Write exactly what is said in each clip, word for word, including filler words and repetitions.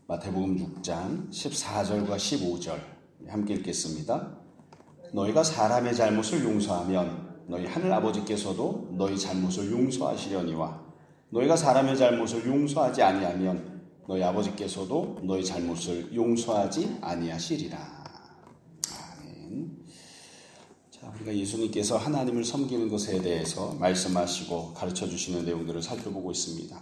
마태복음 육 장 십사 절과 십오 절 함께 읽겠습니다. 너희가 사람의 잘못을 용서하면 너희 하늘 아버지께서도 너희 잘못을 용서하시려니와 너희가 사람의 잘못을 용서하지 아니하면 너희 아버지께서도 너희 잘못을 용서하지 아니하시리라. 아멘. 자, 우리가 예수님께서 하나님을 섬기는 것에 대해서 말씀하시고 가르쳐 주시는 내용들을 살펴보고 있습니다.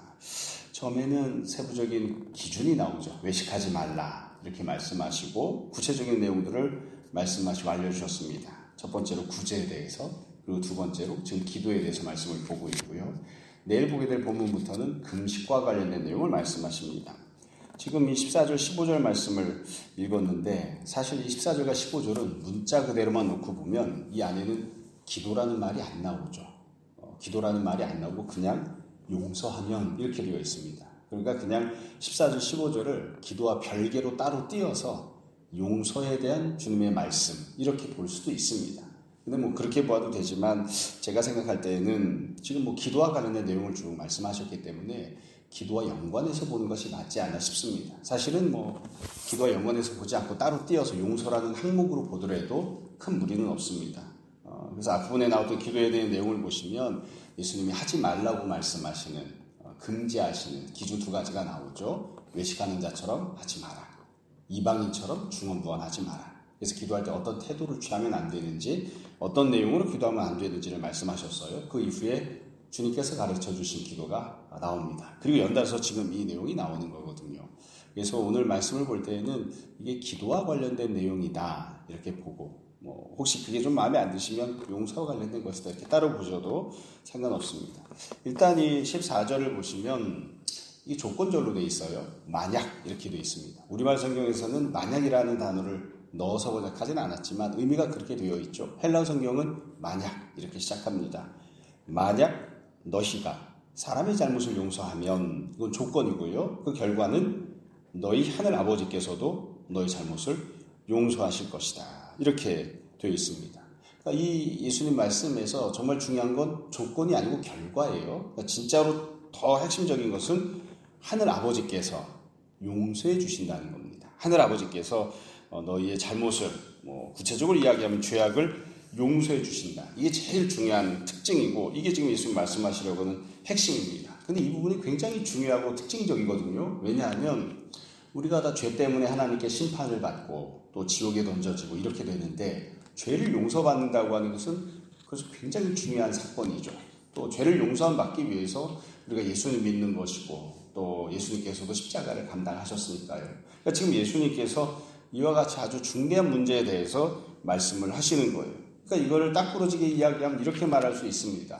처음에는 세부적인 기준이 나오죠. 외식하지 말라 이렇게 말씀하시고 구체적인 내용들을 말씀하시고 알려주셨습니다. 첫 번째로 구제에 대해서, 그리고 두 번째로 지금 기도에 대해서 말씀을 보고 있고요. 내일 보게 될 본문부터는 금식과 관련된 내용을 말씀하십니다. 지금 이 십사 절 십오 절 말씀을 읽었는데 사실 이 십사 절과 십오 절은 문자 그대로만 놓고 보면 이 안에는 기도라는 말이 안 나오죠. 어, 기도라는 말이 안 나오고 그냥 용서하면 이렇게 되어 있습니다. 그러니까 그냥 십사 절 십오 절을 기도와 별개로 따로 띄어서 용서에 대한 주님의 말씀 이렇게 볼 수도 있습니다. 근데 뭐 그렇게 보아도 되지만 제가 생각할 때는 지금 뭐 기도와 관련된 내용을 쭉 말씀하셨기 때문에 기도와 연관해서 보는 것이 맞지 않나 싶습니다. 사실은 뭐 기도와 연관해서 보지 않고 따로 띄어서 용서라는 항목으로 보더라도 큰 무리는 없습니다. 어, 그래서 앞부분에 나왔던 기도에 대한 내용을 보시면 예수님이 하지 말라고 말씀하시는, 어, 금지하시는 기준 두 가지가 나오죠. 외식하는 자처럼 하지 마라. 이방인처럼 중언부언하지 마라. 그래서 기도할 때 어떤 태도를 취하면 안 되는지, 어떤 내용으로 기도하면 안 되는지를 말씀하셨어요. 그 이후에 주님께서 가르쳐 주신 기도가 나옵니다. 그리고 연달아서 지금 이 내용이 나오는 거거든요. 그래서 오늘 말씀을 볼 때에는 이게 기도와 관련된 내용이다 이렇게 보고, 뭐 혹시 그게 좀 마음에 안 드시면 용서와 관련된 것이다 이렇게 따로 보셔도 상관없습니다. 일단 이 십사 절을 보시면 이 조건절로 돼 있어요. 만약 이렇게 돼 있습니다. 우리말 성경에서는 만약이라는 단어를 넣어서 번역하지는 않았지만 의미가 그렇게 되어 있죠. 헬라어 성경은 만약 이렇게 시작합니다. 만약 너희가 사람의 잘못을 용서하면, 이건 조건이고요. 그 결과는 너희 하늘 아버지께서도 너희 잘못을 용서하실 것이다. 이렇게 되어 있습니다. 그러니까 이 예수님 말씀에서 정말 중요한 건 조건이 아니고 결과예요. 그러니까 진짜로 더 핵심적인 것은 하늘 아버지께서 용서해 주신다는 겁니다. 하늘 아버지께서 너희의 잘못을, 뭐 구체적으로 이야기하면 죄악을 용서해 주신다. 이게 제일 중요한 특징이고, 이게 지금 예수님 말씀하시려고 하는 핵심입니다. 근데 이 부분이 굉장히 중요하고 특징적이거든요. 왜냐하면 우리가 다 죄 때문에 하나님께 심판을 받고 또 지옥에 던져지고 이렇게 되는데, 죄를 용서받는다고 하는 것은 그래서 굉장히 중요한 사건이죠. 또 죄를 용서받기 위해서 우리가 예수님 믿는 것이고, 또 예수님께서도 십자가를 감당하셨으니까요. 그러니까 지금 예수님께서 이와 같이 아주 중대한 문제에 대해서 말씀을 하시는 거예요. 그러니까 이거를 딱 부러지게 이야기하면 이렇게 말할 수 있습니다.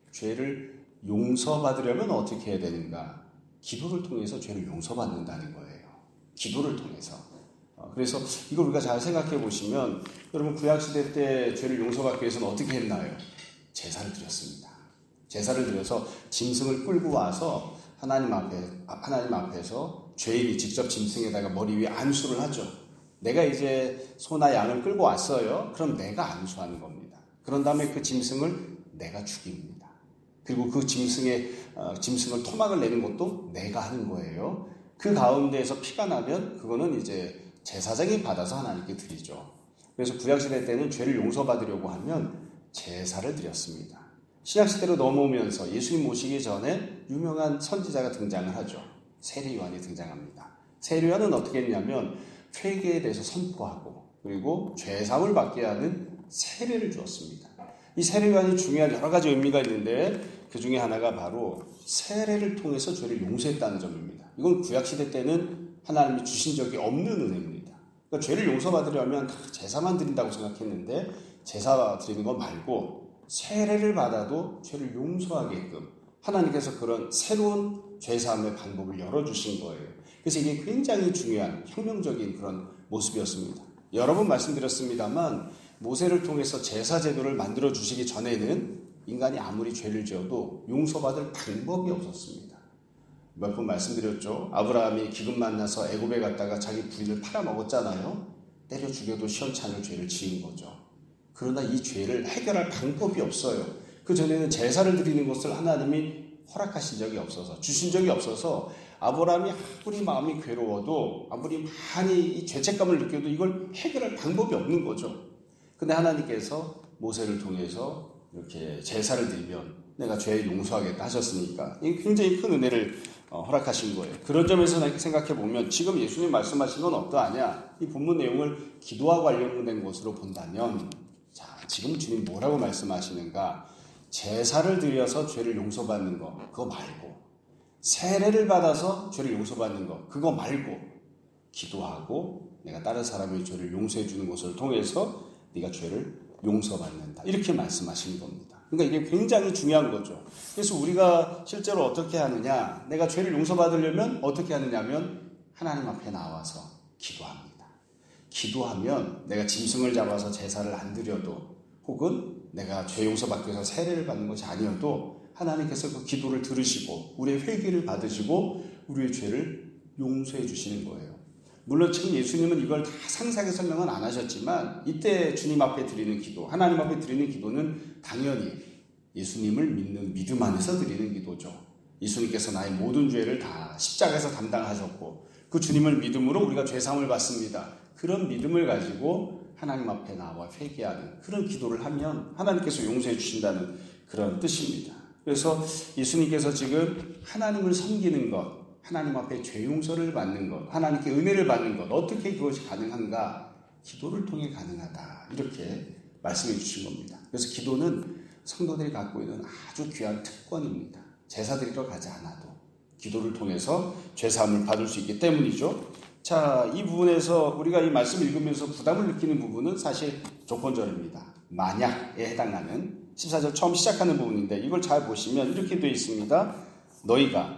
죄를 용서받으려면 어떻게 해야 되는가? 기도를 통해서 죄를 용서받는다는 거예요. 기도를 통해서. 그래서 이걸 우리가 잘 생각해 보시면, 여러분 구약시대 때 죄를 용서받기 위해서는 어떻게 했나요? 제사를 드렸습니다. 제사를 드려서 짐승을 끌고 와서 하나님 앞에, 하나님 앞에서 죄인이 직접 짐승에다가 머리 위에 안수를 하죠. 내가 이제 소나 양을 끌고 왔어요. 그럼 내가 안수하는 겁니다. 그런 다음에 그 짐승을 내가 죽입니다. 그리고 그 짐승의, 어, 짐승을 토막을 내는 것도 내가 하는 거예요. 그 가운데에서 피가 나면 그거는 이제 제사장이 받아서 하나님께 드리죠. 그래서 구약시대 때는 죄를 용서받으려고 하면 제사를 드렸습니다. 신약시대로 넘어오면서 예수님 오시기 전에 유명한 선지자가 등장을 하죠. 세례요한이 등장합니다. 세례요한은 어떻게 했냐면 회개에 대해서 선포하고, 그리고 죄사함을 받게 하는 세례를 주었습니다. 이 세례요한이 중요한 여러 가지 의미가 있는데 그 중에 하나가 바로 세례를 통해서 죄를 용서했다는 점입니다. 이건 구약시대 때는 하나님이 주신 적이 없는 은혜입니다. 그러니까 죄를 용서받으려면 제사만 드린다고 생각했는데 제사 드리는 거 말고 세례를 받아도 죄를 용서하게끔 하나님께서 그런 새로운 죄사함의 방법을 열어주신 거예요. 그래서 이게 굉장히 중요한 혁명적인 그런 모습이었습니다. 여러 번 말씀드렸습니다만 모세를 통해서 제사 제도를 만들어 주시기 전에는 인간이 아무리 죄를 지어도 용서받을 방법이 없었습니다. 몇 번 말씀드렸죠. 아브라함이 기근 만나서 애굽에 갔다가 자기 부인을 팔아먹었잖아요. 때려 죽여도 시원찮을 죄를 지은 거죠. 그러나 이 죄를 해결할 방법이 없어요. 그 전에는 제사를 드리는 것을 하나님이 허락하신 적이 없어서, 주신 적이 없어서 아브라함이 아무리 마음이 괴로워도 아무리 많이 이 죄책감을 느껴도 이걸 해결할 방법이 없는 거죠. 근데 하나님께서 모세를 통해서 이렇게 제사를 드리면 내가 죄 용서하겠다 하셨으니까 이게 굉장히 큰 은혜를 허락하신 거예요. 그런 점에서 생각해 보면 지금 예수님 말씀하신 건 어떠하냐? 이 본문 내용을 기도와 관련된 것으로 본다면, 자, 지금 주님 뭐라고 말씀하시는가? 제사를 드려서 죄를 용서받는 거, 그거 말고, 세례를 받아서 죄를 용서받는 거, 그거 말고, 기도하고 내가 다른 사람의 죄를 용서해 주는 것을 통해서 네가 죄를 용서받는다. 이렇게 말씀하시는 겁니다. 그러니까 이게 굉장히 중요한 거죠. 그래서 우리가 실제로 어떻게 하느냐, 내가 죄를 용서받으려면 어떻게 하느냐면 하나님 앞에 나와서 기도합니다. 기도하면 내가 짐승을 잡아서 제사를 안 드려도, 혹은 내가 죄 용서받기 위해서 세례를 받는 것이 아니어도 하나님께서 그 기도를 들으시고 우리의 회개를 받으시고 우리의 죄를 용서해 주시는 거예요. 물론 지금 예수님은 이걸 다 상세하게 설명은 안 하셨지만 이때 주님 앞에 드리는 기도, 하나님 앞에 드리는 기도는 당연히 예수님을 믿는 믿음 안에서 드리는 기도죠. 예수님께서 나의 모든 죄를 다 십자가에서 담당하셨고 그 주님을 믿음으로 우리가 죄사함을 받습니다. 그런 믿음을 가지고 하나님 앞에 나와 회개하는 그런 기도를 하면 하나님께서 용서해 주신다는 그런 뜻입니다. 그래서 예수님께서 지금 하나님을 섬기는 것, 하나님 앞에 죄 용서를 받는 것, 하나님께 은혜를 받는 것, 어떻게 그것이 가능한가? 기도를 통해 가능하다. 이렇게 말씀해 주신 겁니다. 그래서 기도는 성도들이 갖고 있는 아주 귀한 특권입니다. 제사 드리러 가지 않아도 기도를 통해서 죄사함을 받을 수 있기 때문이죠. 자, 이 부분에서 우리가 이 말씀을 읽으면서 부담을 느끼는 부분은 사실 조건절입니다. 만약에 해당하는 십사 절 처음 시작하는 부분인데 이걸 잘 보시면 이렇게 되어 있습니다. 너희가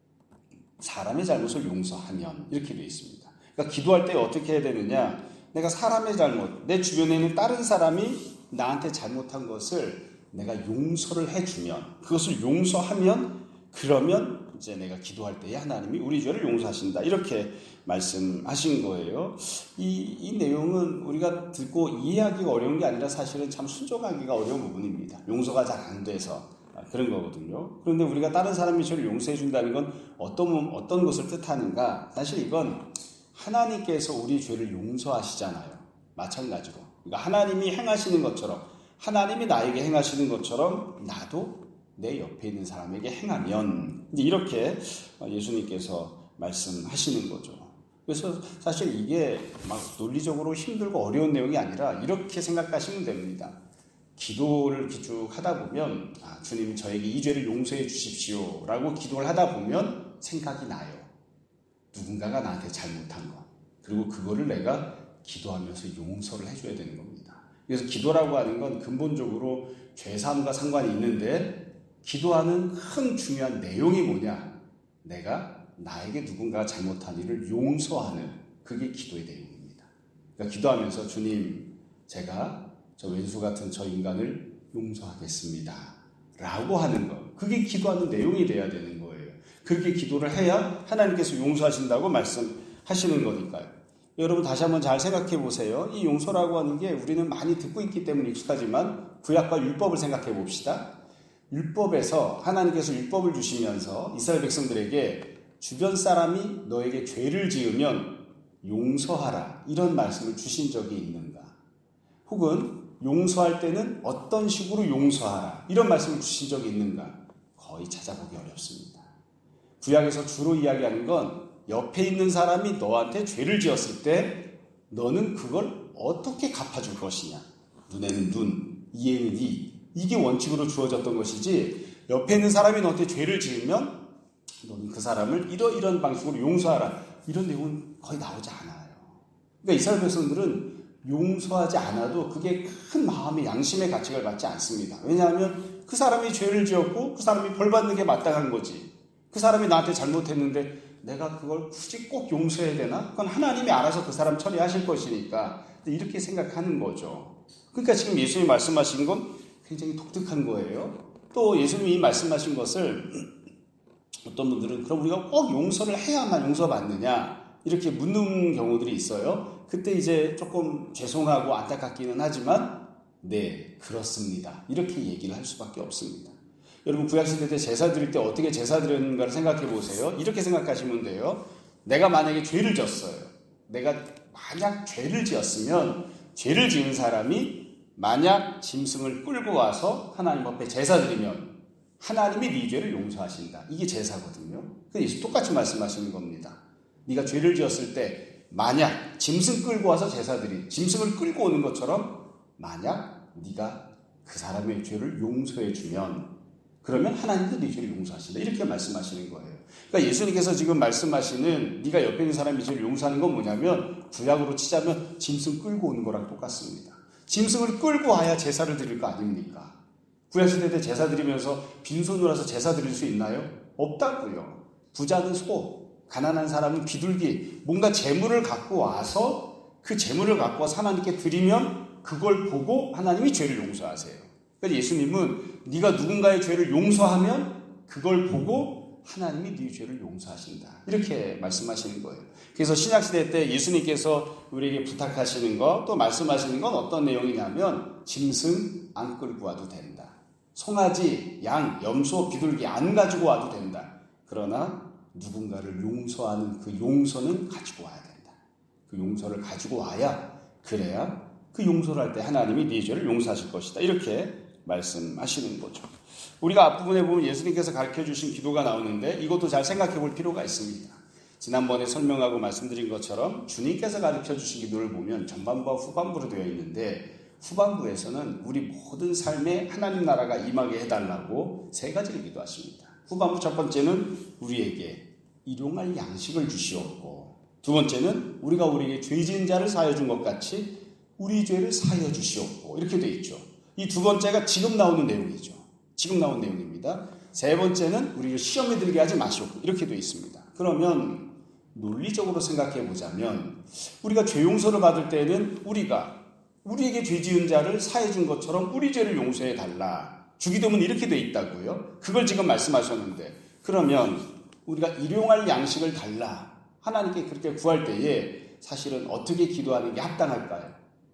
사람의 잘못을 용서하면, 이렇게 되어 있습니다. 그러니까 기도할 때 어떻게 해야 되느냐? 내가 사람의 잘못, 내 주변에 있는 다른 사람이 나한테 잘못한 것을 내가 용서를 해주면, 그것을 용서하면, 그러면 이제 내가 기도할 때에 하나님이 우리 죄를 용서하신다. 이렇게 말씀하신 거예요. 이, 이 내용은 우리가 듣고 이해하기가 어려운 게 아니라 사실은 참 순종하기가 어려운 부분입니다. 용서가 잘 안 돼서 그런 거거든요. 그런데 우리가 다른 사람이 죄를 용서해 준다는 건 어떤, 어떤 것을 뜻하는가? 사실 이건 하나님께서 우리 죄를 용서하시잖아요. 마찬가지로. 그러니까 하나님이 행하시는 것처럼, 하나님이 나에게 행하시는 것처럼 나도 내 옆에 있는 사람에게 행하면, 이렇게 예수님께서 말씀하시는 거죠. 그래서 사실 이게 막 논리적으로 힘들고 어려운 내용이 아니라 이렇게 생각하시면 됩니다. 기도를 쭉 하다 보면, 아, 주님 저에게 이 죄를 용서해 주십시오 라고 기도를 하다 보면 생각이 나요. 누군가가 나한테 잘못한 거. 그리고 그거를 내가 기도하면서 용서를 해줘야 되는 겁니다. 그래서 기도라고 하는 건 근본적으로 죄사함과 상관이 있는데, 기도하는 큰 중요한 내용이 뭐냐? 내가 나에게 누군가가 잘못한 일을 용서하는, 그게 기도의 내용입니다. 그러니까 기도하면서 주님, 제가 저 왼수 같은 저 인간을 용서하겠습니다 라고 하는 것, 그게 기도하는 내용이 돼야 되는 거예요. 그렇게 기도를 해야 하나님께서 용서하신다고 말씀하시는 거니까요. 여러분 다시 한번 잘 생각해 보세요. 이 용서라고 하는 게 우리는 많이 듣고 있기 때문에 익숙하지만 구약과 율법을 생각해 봅시다. 율법에서 하나님께서 율법을 주시면서 이스라엘 백성들에게 주변 사람이 너에게 죄를 지으면 용서하라, 이런 말씀을 주신 적이 있는가? 혹은 용서할 때는 어떤 식으로 용서하라, 이런 말씀을 주신 적이 있는가? 거의 찾아보기 어렵습니다. 구약에서 주로 이야기하는 건 옆에 있는 사람이 너한테 죄를 지었을 때 너는 그걸 어떻게 갚아줄 것이냐. 눈에는 눈, 이에는 이. 이게 원칙으로 주어졌던 것이지, 옆에 있는 사람이 너한테 죄를 지으면 너는 그 사람을 이러이런 방식으로 용서하라, 이런 내용은 거의 나오지 않아요. 그러니까 이스라엘 백성들은 용서하지 않아도 그게 큰 마음의 양심의 가책을 받지 않습니다. 왜냐하면 그 사람이 죄를 지었고 그 사람이 벌받는 게 마땅한 거지. 그 사람이 나한테 잘못했는데 내가 그걸 굳이 꼭 용서해야 되나? 그건 하나님이 알아서 그 사람 처리하실 것이니까, 이렇게 생각하는 거죠. 그러니까 지금 예수님이 말씀하신 건 굉장히 독특한 거예요. 또 예수님이 말씀하신 것을 어떤 분들은 그럼 우리가 꼭 용서를 해야만 용서받느냐, 이렇게 묻는 경우들이 있어요. 그때 이제 조금 죄송하고 안타깝기는 하지만 네, 그렇습니다, 이렇게 얘기를 할 수밖에 없습니다. 여러분 구약시대 때 제사 드릴 때 어떻게 제사 드렸는가를 생각해 보세요. 이렇게 생각하시면 돼요. 내가 만약에 죄를 졌어요. 내가 만약 죄를 지었으면 죄를 지은 사람이 만약 짐승을 끌고 와서 하나님 앞에 제사 드리면 하나님이 네 죄를 용서하신다. 이게 제사거든요. 그래서 똑같이 말씀하시는 겁니다. 네가 죄를 지었을 때 만약 짐승 끌고 와서 제사 드리 짐승을 끌고 오는 것처럼 만약 네가 그 사람의 죄를 용서해 주면 그러면 하나님도 네 죄를 용서하신다. 이렇게 말씀하시는 거예요. 그러니까 예수님께서 지금 말씀하시는 네가 옆에 있는 사람의 죄를 용서하는 건 뭐냐면 구약으로 치자면 짐승 끌고 오는 거랑 똑같습니다. 짐승을 끌고 와야 제사를 드릴 거 아닙니까? 구약시대 때 제사 드리면서 빈손으로 와서 제사 드릴 수 있나요? 없다고요. 부자는 소, 가난한 사람은 비둘기, 뭔가 재물을 갖고 와서 그 재물을 갖고 와서 하나님께 드리면 그걸 보고 하나님이 죄를 용서하세요. 그래서 예수님은 네가 누군가의 죄를 용서하면 그걸 보고 하나님이 네 죄를 용서하신다. 이렇게 말씀하시는 거예요. 그래서 신약시대 때 예수님께서 우리에게 부탁하시는 것, 또 말씀하시는 건 어떤 내용이냐면 짐승 안 끌고 와도 된다. 송아지, 양, 염소, 비둘기 안 가지고 와도 된다. 그러나 누군가를 용서하는 그 용서는 가지고 와야 된다. 그 용서를 가지고 와야 그래야 그 용서를 할 때 하나님이 네 죄를 용서하실 것이다. 이렇게 말씀하시는 거죠. 우리가 앞부분에 보면 예수님께서 가르쳐주신 기도가 나오는데 이것도 잘 생각해 볼 필요가 있습니다. 지난번에 설명하고 말씀드린 것처럼 주님께서 가르쳐주신 기도를 보면 전반부와 후반부로 되어 있는데 후반부에서는 우리 모든 삶에 하나님 나라가 임하게 해달라고 세 가지를 기도하십니다. 후반부 첫 번째는 우리에게 일용할 양식을 주시옵고, 두 번째는 우리가 우리에게 죄 지은 자를 사하여 준 것 같이 우리 죄를 사하여 주시옵고, 이렇게 되어 있죠. 이 두 번째가 지금 나오는 내용이죠. 지금 나온 내용입니다. 세 번째는 우리를 시험에 들게 하지 마시옵고, 이렇게 되어 있습니다. 그러면 논리적으로 생각해 보자면 우리가 죄 용서를 받을 때는 우리가 우리에게 죄 지은 자를 사해 준 것처럼 우리 죄를 용서해 달라. 주기도문 이렇게 돼 있다고요. 그걸 지금 말씀하셨는데 그러면 우리가 일용할 양식을 달라. 하나님께 그렇게 구할 때에 사실은 어떻게 기도하는 게 합당할까요?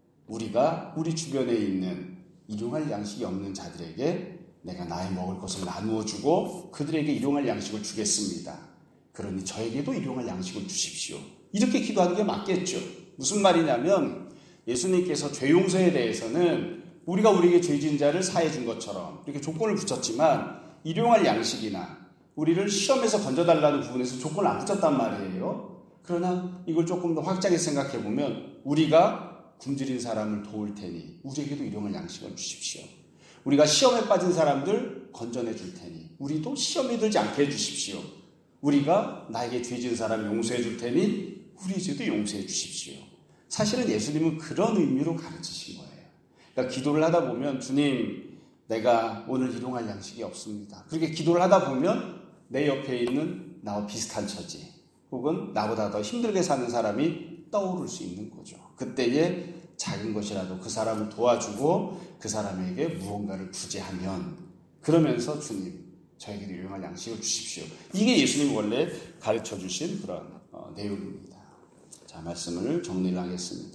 우리가 우리 주변에 있는 일용할 양식이 없는 자들에게 내가 나의 먹을 것을 나누어 주고 그들에게 일용할 양식을 주겠습니다. 그러니 저에게도 일용할 양식을 주십시오. 이렇게 기도하는 게 맞겠죠. 무슨 말이냐면 예수님께서 죄 용서에 대해서는 우리가 우리에게 죄 지은 자를 사해 준 것처럼 이렇게 조건을 붙였지만 일용할 양식이나 우리를 시험에서 건져달라는 부분에서 조건을 안 붙였단 말이에요. 그러나 이걸 조금 더 확장해서 생각해 보면 우리가 굶주린 사람을 도울 테니 우리에게도 일용할 양식을 주십시오. 우리가 시험에 빠진 사람들 건져내 줄 테니 우리도 시험에 들지 않게 해주십시오. 우리가 나에게 죄 지은 사람 용서해 줄 테니 우리 죄도 용서해 주십시오. 사실은 예수님은 그런 의미로 가르치신 거예요. 그러니까 기도를 하다 보면 주님 내가 오늘 일용할 양식이 없습니다. 그렇게 기도를 하다 보면 내 옆에 있는 나와 비슷한 처지 혹은 나보다 더 힘들게 사는 사람이 떠오를 수 있는 거죠. 그때에 작은 것이라도 그 사람을 도와주고 그 사람에게 무언가를 구제하면 그러면서 주님 저에게도 일용할 양식을 주십시오. 이게 예수님이 원래 가르쳐 주신 그런 어, 내용입니다. 자, 말씀을 정리를 하겠습니다.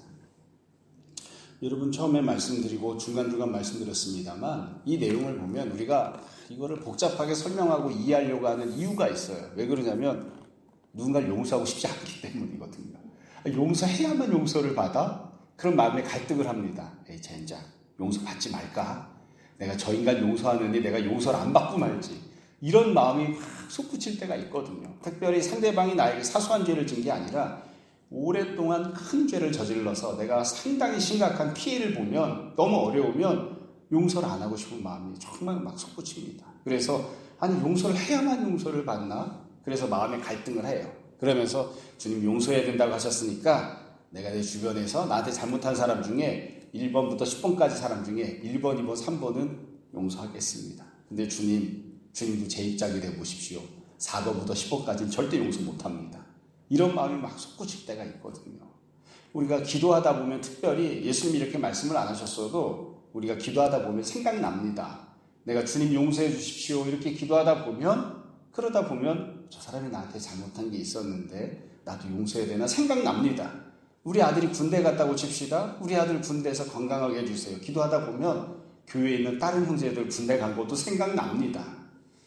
여러분 처음에 말씀드리고 중간중간 말씀드렸습니다만 이 내용을 보면 우리가 이거를 복잡하게 설명하고 이해하려고 하는 이유가 있어요. 왜 그러냐면 누군가를 용서하고 싶지 않기 때문이거든요. 용서해야만 용서를 받아? 그런 마음에 갈등을 합니다. 에이 젠장 용서받지 말까? 내가 저 인간 용서하느니 내가 용서를 안 받고 말지. 이런 마음이 확 솟구칠 때가 있거든요. 특별히 상대방이 나에게 사소한 죄를 진 게 아니라 오랫동안 큰 죄를 저질러서 내가 상당히 심각한 피해를 보면 너무 어려우면 용서를 안 하고 싶은 마음이 정말 막 솟구칩니다. 그래서 아니 용서를 해야만 용서를 받나? 그래서 마음에 갈등을 해요. 그러면서 주님 용서해야 된다고 하셨으니까 내가 내 주변에서 나한테 잘못한 사람 중에 일 번부터 십 번까지 사람 중에 일 번, 이 번, 삼 번은 용서하겠습니다. 근데 주님, 주님도 제 입장이 되어보십시오. 사 번부터 십 번까지는 절대 용서 못합니다. 이런 마음이 막 솟구칠 때가 있거든요. 우리가 기도하다 보면 특별히 예수님이 이렇게 말씀을 안 하셨어도 우리가 기도하다 보면 생각이 납니다. 내가 주님 용서해 주십시오 이렇게 기도하다 보면 그러다 보면 저 사람이 나한테 잘못한 게 있었는데 나도 용서해야 되나 생각납니다. 우리 아들이 군대 갔다고 칩시다. 우리 아들 군대에서 건강하게 해주세요. 기도하다 보면 교회에 있는 다른 형제들 군대 간 것도 생각납니다.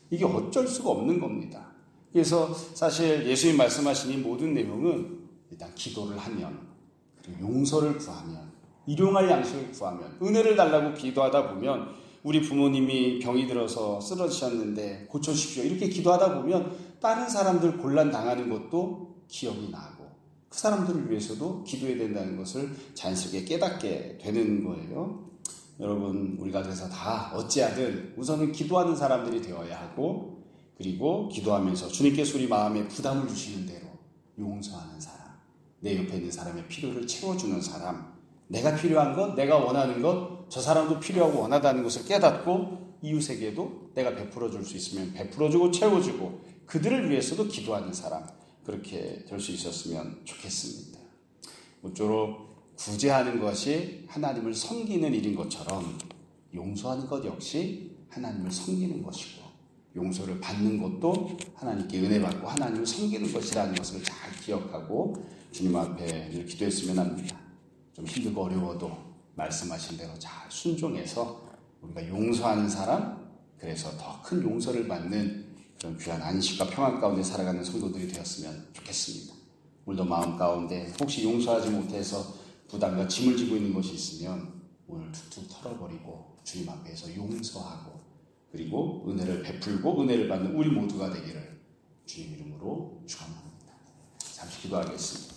이게 어쩔 수가 없는 겁니다. 그래서 사실 예수님 말씀하신 이 모든 내용은 일단 기도를 하면, 그리고 용서를 구하면, 일용할 양식을 구하면, 은혜를 달라고 기도하다 보면, 우리 부모님이 병이 들어서 쓰러지셨는데 고쳐주십시오 이렇게 기도하다 보면 다른 사람들 곤란 당하는 것도 기억이 나고 그 사람들을 위해서도 기도해야 된다는 것을 자연스럽게 깨닫게 되는 거예요. 여러분, 우리가 그래서 다 어찌하든 우선은 기도하는 사람들이 되어야 하고, 그리고 기도하면서 주님께서 우리 마음에 부담을 주시는 대로 용서하는 사람, 내 옆에 있는 사람의 필요를 채워주는 사람, 내가 필요한 것, 내가 원하는 것, 저 사람도 필요하고 원하다는 것을 깨닫고 이웃에게도 내가 베풀어줄 수 있으면 베풀어주고 채워주고 그들을 위해서도 기도하는 사람, 그렇게 될 수 있었으면 좋겠습니다. 모쪼록 구제하는 것이 하나님을 섬기는 일인 것처럼 용서하는 것 역시 하나님을 섬기는 것이고, 용서를 받는 것도 하나님께 은혜 받고 하나님을 섬기는 것이라는 것을 잘 기억하고 주님 앞에 늘 기도했으면 합니다. 좀 힘들고 어려워도 말씀하신 대로 잘 순종해서 우리가 용서하는 사람, 그래서 더 큰 용서를 받는 그런 귀한 안식과 평안 가운데 살아가는 성도들이 되었으면 좋겠습니다. 오늘도 마음 가운데 혹시 용서하지 못해서 부담과 짐을 지고 있는 것이 있으면 오늘 툭툭 털어버리고 주님 앞에서 용서하고, 그리고 은혜를 베풀고 은혜를 받는 우리 모두가 되기를 주님 이름으로 축원합니다. 잠시 기도하겠습니다.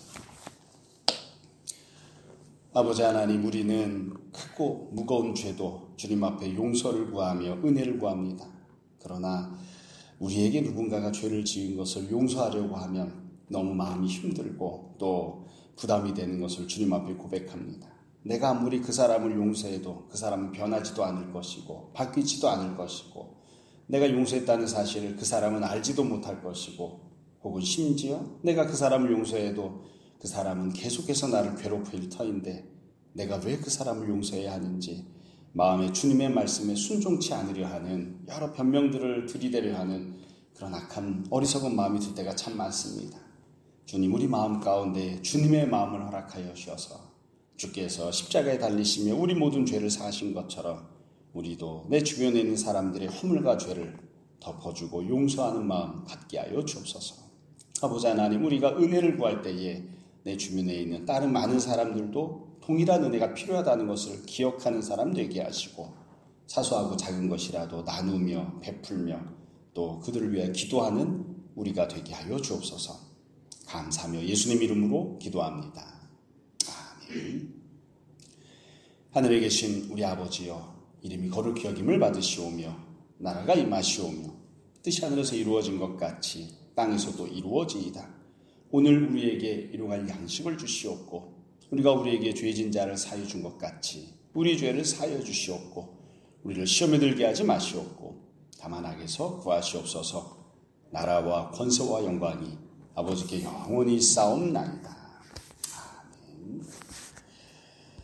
아버지 하나님, 우리는 크고 무거운 죄도 주님 앞에 용서를 구하며 은혜를 구합니다. 그러나 우리에게 누군가가 죄를 지은 것을 용서하려고 하면 너무 마음이 힘들고 또 부담이 되는 것을 주님 앞에 고백합니다. 내가 아무리 그 사람을 용서해도 그 사람은 변하지도 않을 것이고 바뀌지도 않을 것이고, 내가 용서했다는 사실을 그 사람은 알지도 못할 것이고, 혹은 심지어 내가 그 사람을 용서해도 그 사람은 계속해서 나를 괴롭힐 터인데 내가 왜 그 사람을 용서해야 하는지 마음에 주님의 말씀에 순종치 않으려 하는 여러 변명들을 들이대려 하는 그런 악한 어리석은 마음이 들 때가 참 많습니다. 주님, 우리 마음 가운데 주님의 마음을 허락하여 주셔서 주께서 십자가에 달리시며 우리 모든 죄를 사하신 것처럼 우리도 내 주변에 있는 사람들의 허물과 죄를 덮어주고 용서하는 마음 갖게 하여 주옵소서. 아버지 하나님, 우리가 은혜를 구할 때에 내 주변에 있는 다른 많은 사람들도 동일한 은혜가 필요하다는 것을 기억하는 사람 되게 하시고, 사소하고 작은 것이라도 나누며 베풀며 또 그들을 위해 기도하는 우리가 되게 하여 주옵소서. 감사하며 예수님 이름으로 기도합니다. 아멘. 하늘에 계신 우리 아버지여, 이름이 거룩히 여김을 받으시오며 나라가 임하시오며 뜻이 하늘에서 이루어진 것 같이 땅에서도 이루어지이다. 오늘 우리에게 일용할 양식을 주시옵고, 우리가 우리에게 죄진 자를 사하여 준 것 같이 우리 죄를 사하여 주시옵고, 우리를 시험에 들게 하지 마시옵고 다만 악에서 구하시옵소서. 나라와 권세와 영광이 아버지께 영원히 싸움나이다.